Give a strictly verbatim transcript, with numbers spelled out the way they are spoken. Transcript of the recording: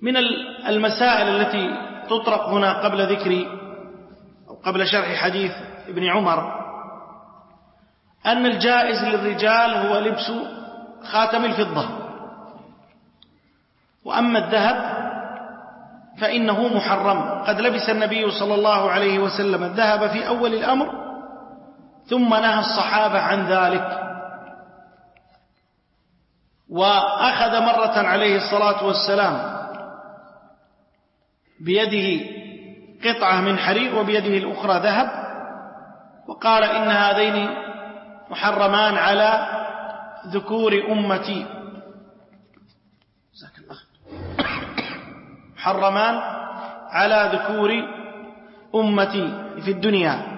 من المسائل التي تطرق هنا قبل ذكر أو قبل شرح حديث ابن عمر أن الجائز للرجال هو لبس خاتم الفضة، وأما الذهب فإنه محرم. قد لبس النبي صلى الله عليه وسلم الذهب في أول الأمر ثم نهى الصحابة عن ذلك، وأخذ مرة عليه الصلاة والسلام بيده قطعة من حرير وبيده الأخرى ذهب، وقال إن هذين محرمان على ذكور أمتي، محرمان على ذكور أمتي في الدنيا.